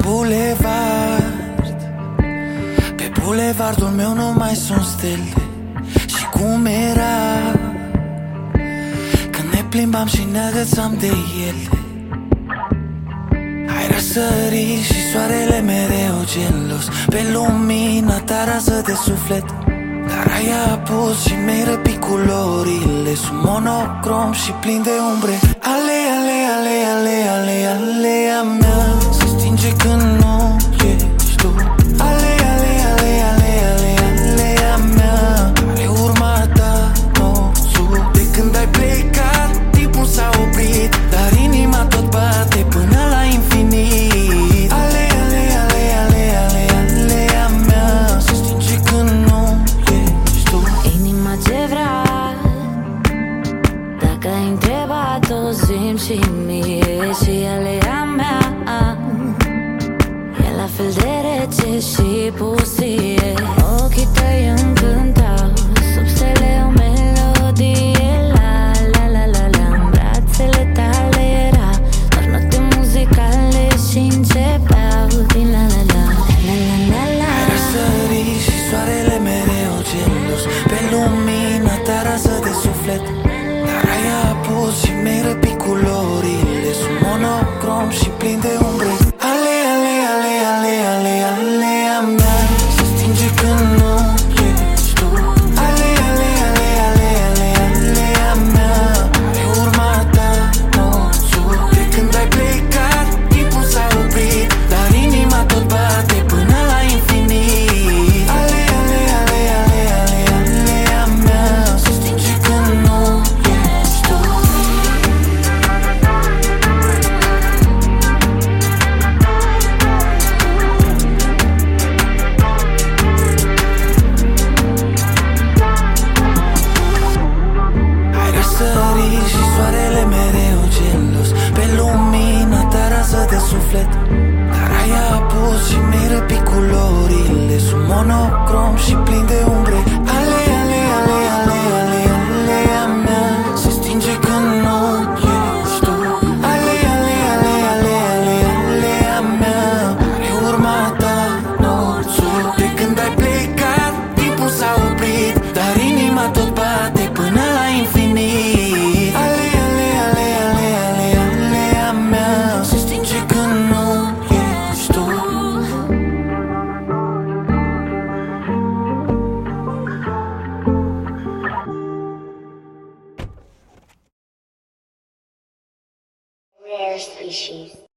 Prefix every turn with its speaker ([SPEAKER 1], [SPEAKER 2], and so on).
[SPEAKER 1] bulevard, pe bulevardul meu nu mai sunt stele. Și cum era când ne plimbam și ne agățam de ele. Ai răsărit și soarele mereu gelos pe lumina ta rază de suflet. Dar ai apus și mi-ai răpit culorile. Sunt monocrom și plin de umbre. Alea, alea, alea, alea, alea, alea mea se stinge când nu ești tu. Alea, alea, alea, alea, alea, alea mea are urma ta nostru. De când ai plecat, timpul s-a oprit, dar inima tot bate până la infinit. Alea, alea, alea, alea, alea, alea mea se stinge când nu ești tu.
[SPEAKER 2] Inima ce vrea, dacă ai întrebat-o zi-mi și mie. Și alea mea e la fel de rece și pustie. Ochii tăi încântau sub stele o melodie. La la la la la, în brațele tale era doar note muzicale și începeau din la la la la la la la.
[SPEAKER 1] Ai răsărit și soarele mereu gelos pe lumina ta rază de suflet. Dar ai apus și mi-ai răpit culorile. Sunt monocrom și plin de umbre. Alea, alea, alea, alea, alea, alea mea se stinge când nu ești tu. Alea, alea, alea, alea, alea, alea mea are urma ta nostru. De când ai plecat, timpul s-a oprit, dar inima tot bate până la infinit. Alea, alea, alea, alea, alea, alea mea se stinge când nu ești tu. Ai răsărit și soarele mereu gelos pe lumina ta rază de suflet. Dar ai apus și mi-ai răpit culorile. Sunt monocrom și plin de umbre. Alea, alea, alea, alea, alea, alea mea se stinge când nu ești tu. Alea, alea, alea, alea, alea, alea mea are urma ta nostru. De când ai plecat, timpul s-a oprit, dar inima tot bate până la infinit. Alea, alea, alea, alea, alea, alea mea se stinge când nu ești tu.
[SPEAKER 3] Rare species.